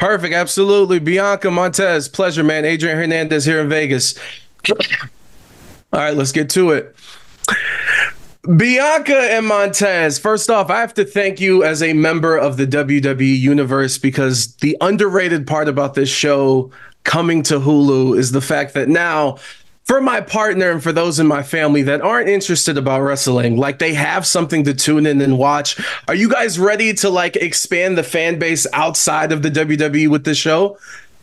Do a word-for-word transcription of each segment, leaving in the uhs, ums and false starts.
Perfect. Absolutely. Bianca Montez, pleasure, man. Adrian Hernandez here in Vegas. All right, let's get to it. Bianca and Montez, first off, I have to thank you as a member of the W W E universe, because the underrated part about this show coming to Hulu is the fact that now, for my partner and for those in my family that aren't interested about wrestling, like, they have something to tune in and watch. Are you guys ready to like expand the fan base outside of the W W E with this show?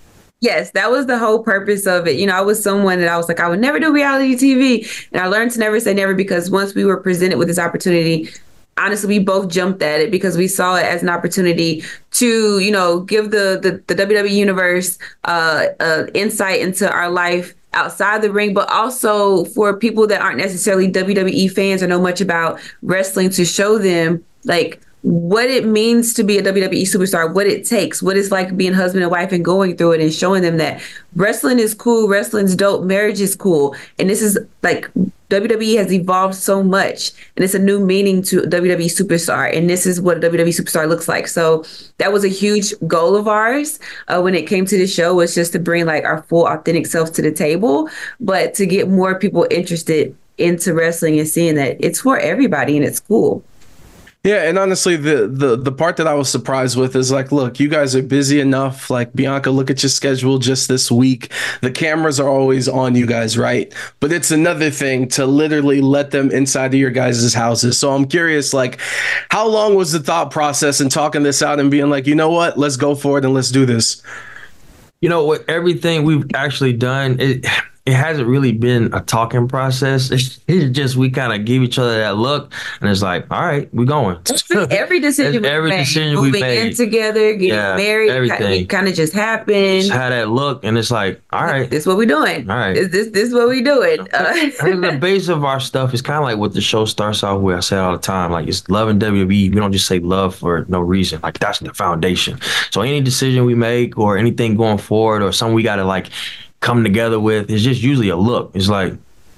Yes, that was the whole purpose of it. You know, I was someone that I was like, I would never do reality T V. And I learned to never say never, because once we were presented with this opportunity, honestly, we both jumped at it because we saw it as an opportunity to, you know, give the the, the W W E universe uh, uh, insight into our life outside the ring, but also for people that aren't necessarily W W E fans or know much about wrestling, to show them like what it means to be a W W E superstar, what it takes, what it's like being husband and wife and going through it, and showing them that wrestling is cool, wrestling's dope, marriage is cool. And this is like, W W E has evolved so much, and it's a new meaning to W W E superstar. And this is what a W W E superstar looks like. So that was a huge goal of ours uh, when it came to the show, was just to bring like our full authentic selves to the table, but to get more people interested into wrestling and seeing that it's for everybody and it's cool. Yeah, and honestly, the the the part that I was surprised with is like, look, you guys are busy enough. Like, Bianca, look at your schedule just this week. The cameras are always on you guys, right? But it's another thing to literally let them inside of your guys' houses. So I'm curious, like, how long was the thought process in talking this out and being like, you know what, let's go for it and let's do this? You know, with everything we've actually done, it it hasn't really been a talking process. It's, it's just we kind of give each other that look, and it's like, all right, we're going. Every decision, every we made, decision we moving made, in together, getting yeah, married, everything it kind of just happened. Just had that look, and it's like, all right, this is what we're doing. All right, this this this is what we're doing. Uh, I think the base of our stuff is kind of like what the show starts off with. I say it all the time, like, it's love and W W E. We don't just say love for no reason. Like, that's the foundation. So any decision we make or anything going forward or something we got to like come together with, is just usually a look. It's like,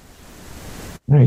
there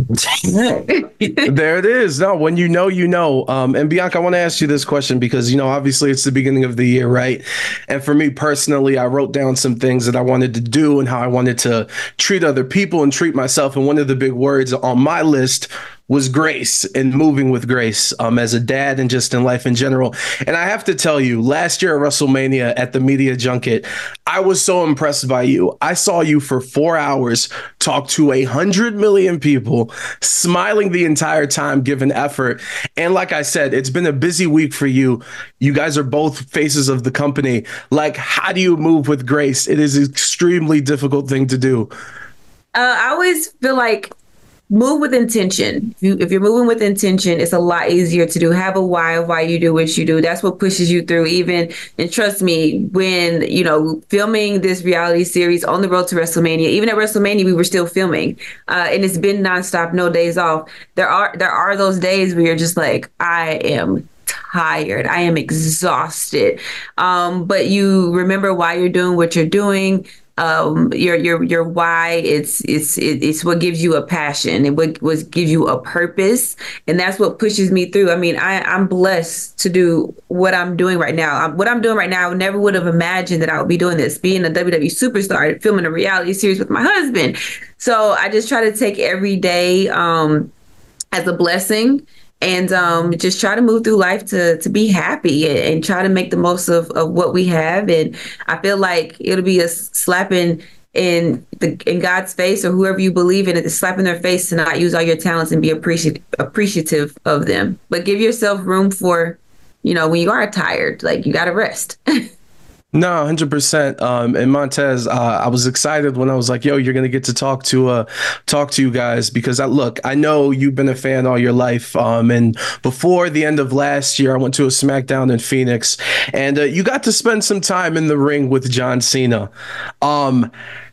it is. No, when you know, you know. Um, and Bianca, I want to ask you this question because, you know, obviously it's the beginning of the year, right? And for me personally, I wrote down some things that I wanted to do and how I wanted to treat other people and treat myself. And one of the big words on my list was grace and moving with grace, um, as a dad and just in life in general. And I have to tell you, last year at WrestleMania at the media junket, I was so impressed by you. I saw you for four hours talk to a hundred million people, smiling the entire time, giving effort. And like I said, it's been a busy week for you. You guys are both faces of the company. Like, how do you move with grace? It is an extremely difficult thing to do. Uh, I always feel like move with intention. If, you, if you're moving with intention, it's a lot easier to do. Have a why of why you do what you do. That's what pushes you through. Even, and trust me, when, you know, filming this reality series on the road to WrestleMania, even at WrestleMania, we were still filming, uh, and it's been nonstop, no days off. There are there are those days where you're just like, I am tired, I am exhausted, um, but you remember why you're doing what you're doing. Um, your your your why, it's it's it's what gives you a passion and what, what gives you a purpose, and that's what pushes me through. I mean, I I'm blessed to do what I'm doing right now. I'm, what I'm doing right now, I never would have imagined that I would be doing this, being a W W E superstar, filming a reality series with my husband. So I just try to take every day um, as a blessing. And um, just try to move through life to to be happy and, and try to make the most of, of what we have. And I feel like it'll be a slapping in the in God's face, or whoever you believe in, it is slapping their face to not use all your talents and be appreciative appreciative of them. But give yourself room for, you know, when you are tired, like, you got to rest. No, one hundred percent. Um, and Montez, uh, I was excited when I was like, yo, you're going to get to talk to uh, talk to you guys, because I look, I know you've been a fan all your life. Um, and before the end of last year, I went to a SmackDown in Phoenix, and uh, you got to spend some time in the ring with John Cena. Um,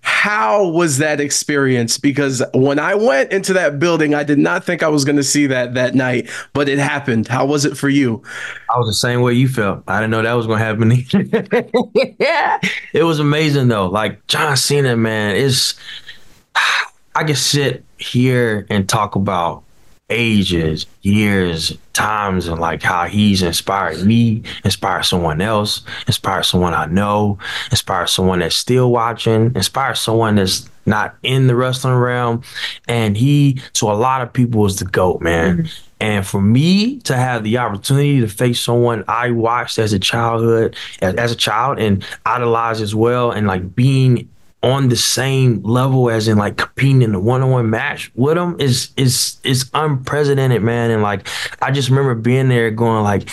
How was that experience? Because when I went into that building, I did not think I was going to see that that night, but it happened. How was it for you? I was the same way you felt. I didn't know that was going to happen either. Yeah, it was amazing though. Like, John Cena, man, is I can sit here and talk about ages, years, times, and like how he's inspired me, inspired someone else, inspired someone I know, inspired someone that's still watching, inspired someone that's not in the wrestling realm. And he, to a lot of people, is the GOAT, man. Mm-hmm. And for me to have the opportunity to face someone I watched as a childhood, as, as a child, and idolized as well, and like being on the same level as in like competing in a one-on-one match with him is is is unprecedented, man. And like I just remember being there going like,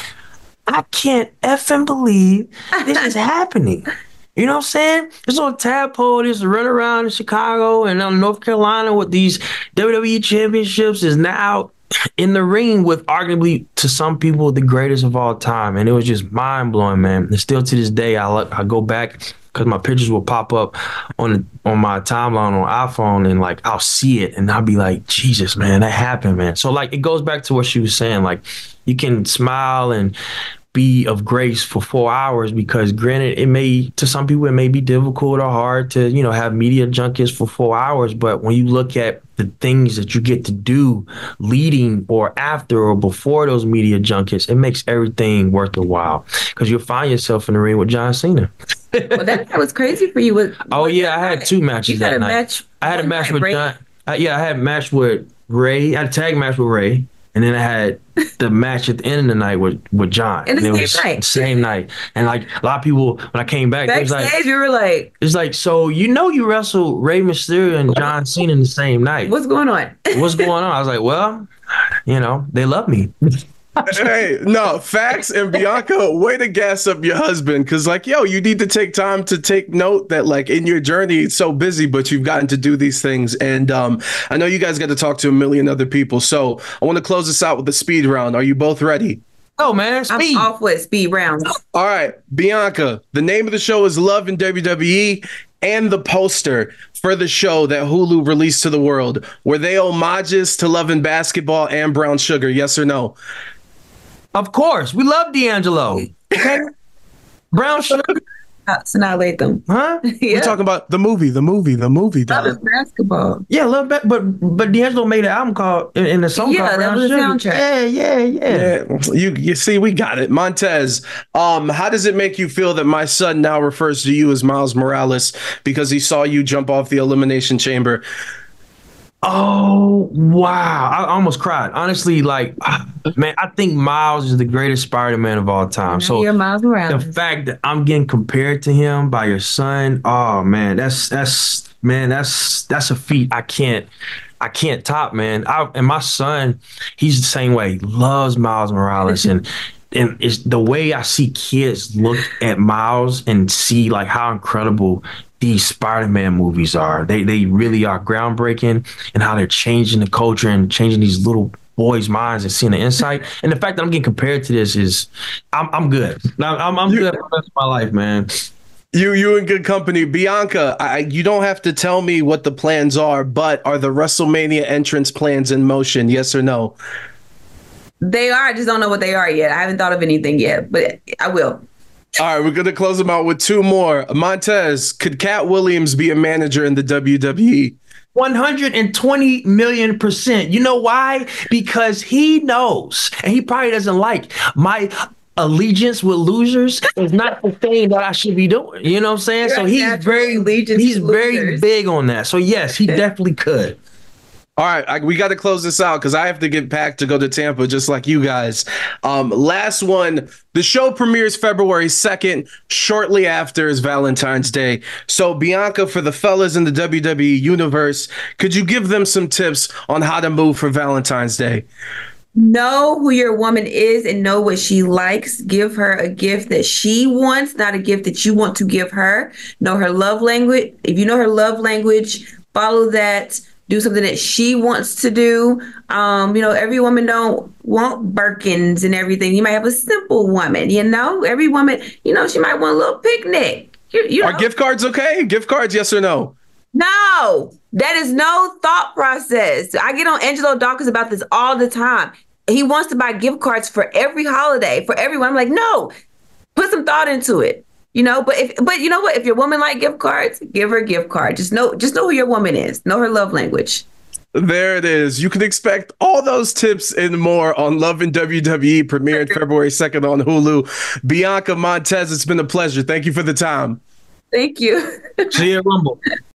I can't effing believe this is happening. You know what I'm saying? This little tadpole just run around in Chicago and um, North Carolina with these W W E championships is now in the ring with arguably, to some people, the greatest of all time. And it was just mind blowing, man. And still to this day, I look, I go back because my pictures will pop up on the, on my timeline on iPhone, and like I'll see it and I'll be like, Jesus, man, that happened, man. So like it goes back to what she was saying. Like you can smile and be of grace for four hours because granted, it may, to some people, it may be difficult or hard to, you know, have media junkies for four hours. But when you look at the things that you get to do leading or after or before those media junkets, it makes everything worth the while because you'll find yourself in the ring with John Cena. Well, that, that was crazy for you. With, oh, yeah. I had two matches you that had a night. Match, I had a match with Ray. John. Uh, yeah, I had a match with Ray. I had a tag match with Ray. And then I had the match at the end of the night with, with John. And the and same it was night. The same night. And like a lot of people, when I came back, it was Backstage, like, you were like, it's like, so you know you wrestled Rey Mysterio and John Cena in the same night. What's going on? What's going on? I was like, well, you know, they love me. Hey, no, facts. And Bianca, way to gas up your husband, because like, yo, you need to take time to take note that like in your journey it's so busy, but you've gotten to do these things. And um I know you guys got to talk to a million other people, so I want to close this out with the speed round. Are you both ready? Oh man, speed. I'm off with speed round. All right, Bianca, the name of the show is Love in W W E, and the poster for the show that Hulu released to the world, were they homages to Love and Basketball and Brown Sugar? Yes or no? Of course, we love D'Angelo. Okay, Brown Sugar. Annihilate them, huh? Yeah. We're talking about the movie, the movie, the movie. Love is basketball. Yeah, love ba- but but D'Angelo made an album called in, in the song Yeah, called that Brown was the Sugar. soundtrack. Yeah, yeah, yeah. Yeah, you you see, we got it. Montez, um, how does it make you feel that my son now refers to you as Miles Morales because he saw you jump off the Elimination Chamber? Oh, wow. I almost cried. Honestly, like, man, I think Miles is the greatest Spider-Man of all time. So you're Miles Morales. The fact that I'm getting compared to him by your son, oh man, that's that's man, that's that's a feat I can't I can't top, man. I, and my son, he's the same way. He loves Miles Morales. and And it's the way I see kids look at Miles and see like how incredible these Spider-Man movies are. They they really are groundbreaking, and how they're changing the culture and changing these little boys' minds and seeing the insight. And the fact that I'm getting compared to this is, I'm I'm good. I'm I'm good for the rest of my life, man. You you in good company, Bianca. I, you don't have to tell me what the plans are, but are the WrestleMania entrance plans in motion? Yes or no? They are. I just don't know what they are yet. I haven't thought of anything yet, but I will. All right, we're going to close them out with two more. Montez, could Cat Williams be a manager in the W W E? one hundred twenty million percent. You know why? Because he knows, and he probably doesn't like my allegiance with losers is not the thing that I should be doing. You know what I'm saying? You're so he's very, he's very big on that. So yes, he definitely could. All right, I, we got to close this out because I have to get packed to go to Tampa just like you guys. Um, last one, the show premieres February second. Shortly after is Valentine's Day. So Bianca, for the fellas in the W W E universe, could you give them some tips on how to move for Valentine's Day? Know who your woman is and know what she likes. Give her a gift that she wants, not a gift that you want to give her. Know her love language. If you know her love language, follow that. Do something that she wants to do. Um, you know, every woman don't want Birkins and everything. You might have a simple woman, you know? Every woman, you know, she might want a little picnic. You, you Are know? gift cards okay? Gift cards, yes or no? No, that is no thought process. I get on Angelo Dawkins about this all the time. He wants to buy gift cards for every holiday, for everyone. I'm like, no, put some thought into it. You know, but if but you know what? If your woman like gift cards, give her a gift card. Just know, just know who your woman is. Know her love language. There it is. You can expect all those tips and more on Love and W W E, premiering February second on Hulu. Bianca Montez, it's been a pleasure. Thank you for the time. Thank you. See you at Rumble.